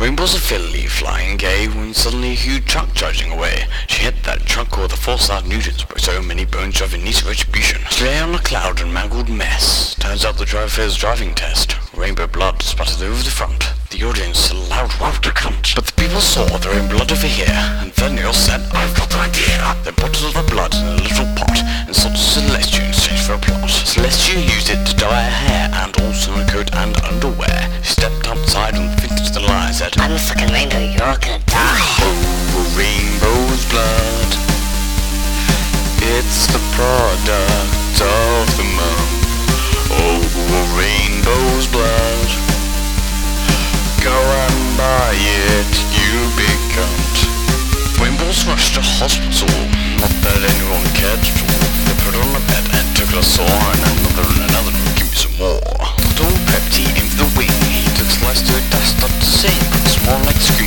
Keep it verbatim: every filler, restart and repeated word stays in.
Rainbows of Philly flying gay when suddenly a huge truck charging away. She hit that truck with a four thousand newtons, broke so many bones driving needs retribution. Lay on a cloud and mangled mess. Turns out the driver fails driving test. Rainbow blood splattered over the front. The audience allowed wow to cunt. But the people saw their own blood over here, and then they all said, I've got an idea. They bottled the blood in a little pot and sold to Celestia in exchange for a plot. Celestia used it to dye her hair and also a coat and underwear. She stepped outside and finished the line and said, I'm a fucking rainbow, you're all gonna die. Oh, a rainbow's blood. It's the product of the month. Oh, a rainbow's blood. Go and buy it, you big cunt. Rainbows rushed to hospital, not that anyone cared at all. They put her on a bed and took her saw, and another and another, give me some more. Doctor prepped he aimed for the wing, he took slice to a dust up to sing, but small legs